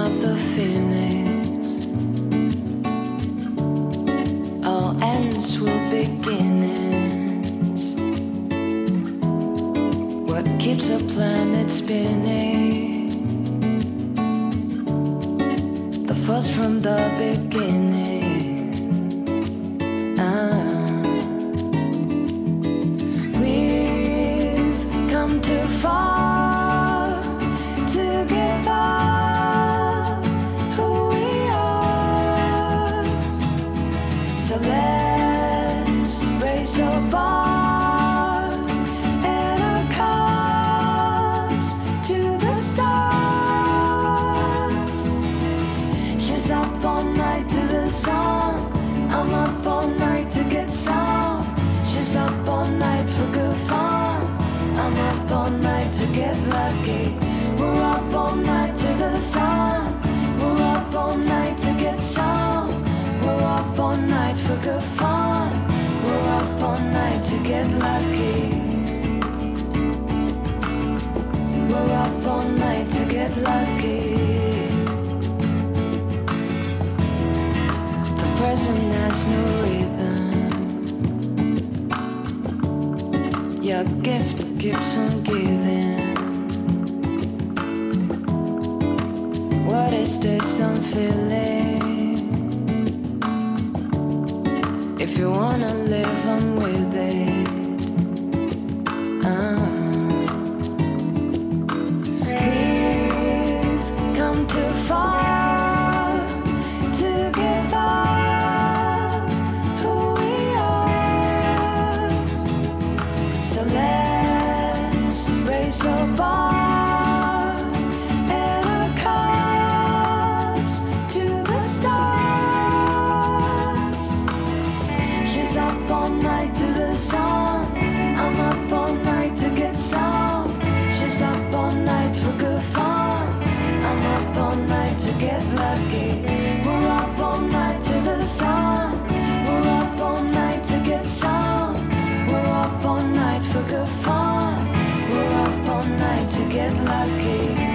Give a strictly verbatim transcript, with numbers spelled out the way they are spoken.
of the phoenix. All ends will beginnings. What keeps a planet spinning? The force from the beginning. Ah. We've come too far to give up who we are. So let's raise our bar and our cups to the stars. She's up all night to the sun. I'm up all night to get some. She's up all night for good fun. I'm up all night to get lucky. We're up all night to the sun. We're up all night to get some. We're up all night for good fun. We're up all night to get lucky. We're up all night to get lucky. The present has no rhythm. Your gift keeps on giving. What is this I'm feeling? If you wanna live, I'm with it. Ah. We've come too far to give up who we are. So let's raise our bar and our cups to the stars. She's up all night to the sun. I'm up all night to get some. She's up all night for good fun. I'm up all night to get lucky. We're up all night to the sun. We're up all night to get some. We're up all night for good fun. We're up all night to get lucky.